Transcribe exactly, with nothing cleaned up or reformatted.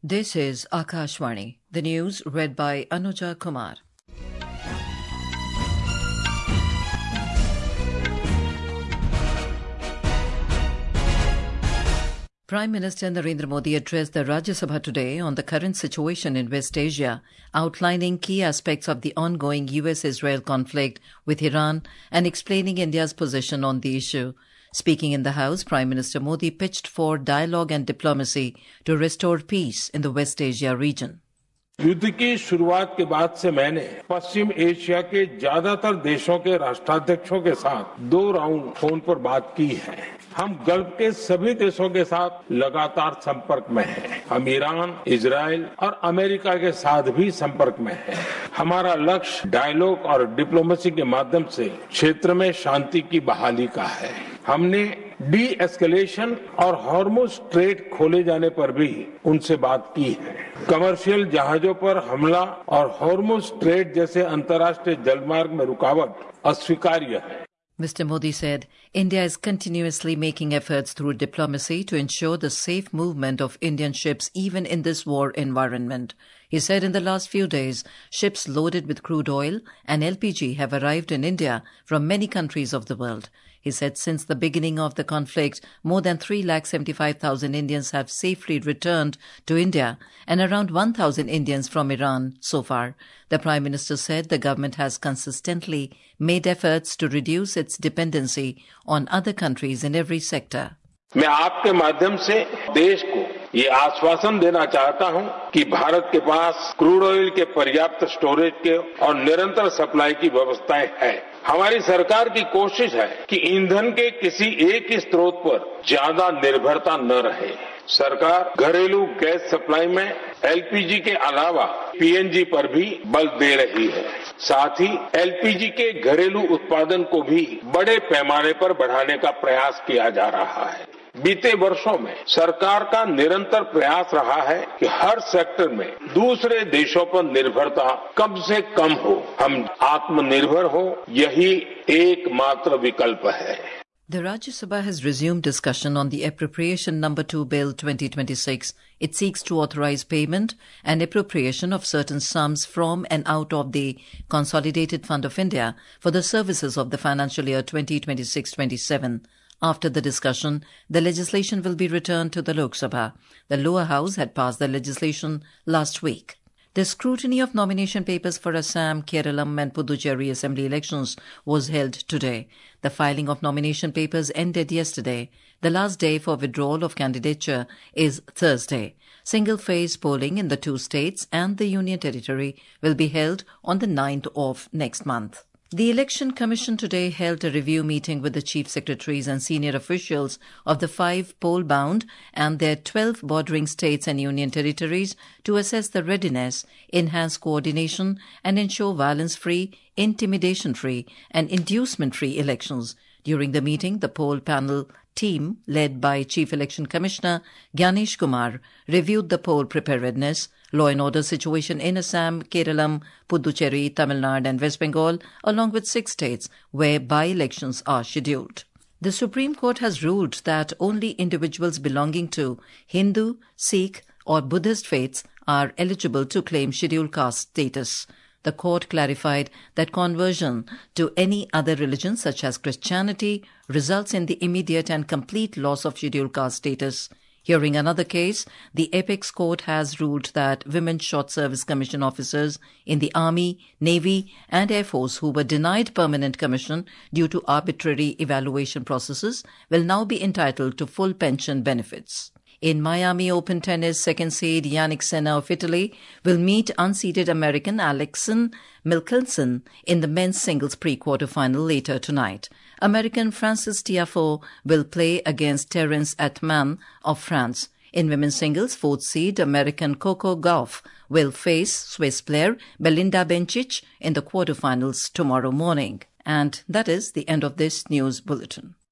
This is Akashvani. The news read by Anuja Kumar. Prime Minister Narendra Modi addressed the Rajya Sabha today on the current situation in West Asia, outlining key aspects of the ongoing U S Israel conflict with Iran and explaining India's position on the issue. Speaking in the House, Prime Minister Modi pitched for dialogue and diplomacy to restore peace in the West Asia region. युद्ध की शुरुआत के बाद से मैंने पश्चिम Asia के ज्यादातर देशों के राष्ट्राध्यक्षों के साथ दो राउंड फोन पर बात की है। हम गल्फ के सभी देशों के साथ लगातार संपर्क में हैं। हम ईरान, इजराइल और अमेरिका के साथ भी संपर्क में हैं। हमारा लक्ष्य डायलॉग और डिप्लोमेसी के माध्यम से क्षेत्र में शांति की बहाली का है। हमने डी एस्केलेशन और हॉर्मुज स्ट्रेट खोले जाने पर भी उनसे बात की है। कमर्शियल जहाजों पर हमला और हॉर्मुज स्ट्रेट जैसे अंतर्राष्ट्रीय जलमार्ग में रुकावट अस्वीकार्य है। Mister Modi said, India is continuously making efforts through diplomacy to ensure the safe movement of Indian ships even in this war environment. He said in the last few days, ships loaded with crude oil and L P G have arrived in India from many countries of the world. He said since the beginning of the conflict, more than three lakh seventy-five thousand Indians have safely returned to India and around one thousand Indians from Iran so far. The Prime Minister said the government has consistently made efforts to reduce its dependency on other countries in every sector. मैं आपके माध्यम से देश को ये आश्वासन देना चाहता हूं कि भारत के पास क्रूड ऑयल के पर्याप्त स्टोरेज के और निरंतर सप्लाई की व्यवस्थाएं हैं। हमारी सरकार की कोशिश है कि ईंधन के किसी एक ही स्रोत पर ज्यादा निर्भरता न रहे। सरकार घरेलू गैस सप्लाई में एल पी जी के अलावा पी एन जी पर भी बल दे रही है। साथ ही एल पी जी के घरेलू उत्पादन को भी बड़े पैमाने पर बढ़ाने का प्रयास किया जा रहा है। बीते वर्षों में सरकार का निरंतर प्रयास रहा है कि हर सेक्टर में दूसरे देशों पर निर्भरता कम से कम हो, हम आत्मनिर्भर हो, यही एकमात्र विकल्प है। The Rajya Sabha has resumed discussion on the Appropriation Number two Bill twenty twenty-six. It seeks to authorize payment and appropriation of certain sums from and out of the Consolidated Fund of India for the services of the financial year twenty twenty-six twenty-seven. After the discussion, the legislation will be returned to the Lok Sabha. The lower house had passed the legislation last week. The scrutiny of nomination papers for Assam, Kerala and Puducherry assembly elections was held today. The filing of nomination papers ended yesterday. The last day for withdrawal of candidature is Thursday. Single-phase polling in the two states and the Union Territory will be held on the ninth of next month. The Election Commission today held a review meeting with the chief secretaries and senior officials of the five poll-bound and their twelve bordering states and union territories to assess the readiness, enhance coordination and ensure violence-free, intimidation-free and inducement-free elections. During the meeting, the poll panel team, led by Chief Election Commissioner Gyanesh Kumar, reviewed the poll preparedness, law and order situation in Assam, Kerala, Puducherry, Tamil Nadu and West Bengal, along with six states where by-elections are scheduled. The Supreme Court has ruled that only individuals belonging to Hindu, Sikh or Buddhist faiths are eligible to claim scheduled caste status. The court clarified that conversion to any other religion such as Christianity results in the immediate and complete loss of scheduled caste status. Hearing another case, the Apex Court has ruled that Women Short Service Commission officers in the Army, Navy and Air Force who were denied permanent commission due to arbitrary evaluation processes will now be entitled to full pension benefits. In Miami Open Tennis, second seed Yannick Sinner of Italy will meet unseeded American Alexander Michelsen in the men's singles pre-quarterfinal later tonight. American Francis Tiafoe will play against Terence Atman of France. In women's singles, fourth seed American Coco Gauff will face Swiss player Belinda Bencic in the quarterfinals tomorrow morning. And that is the end of this news bulletin.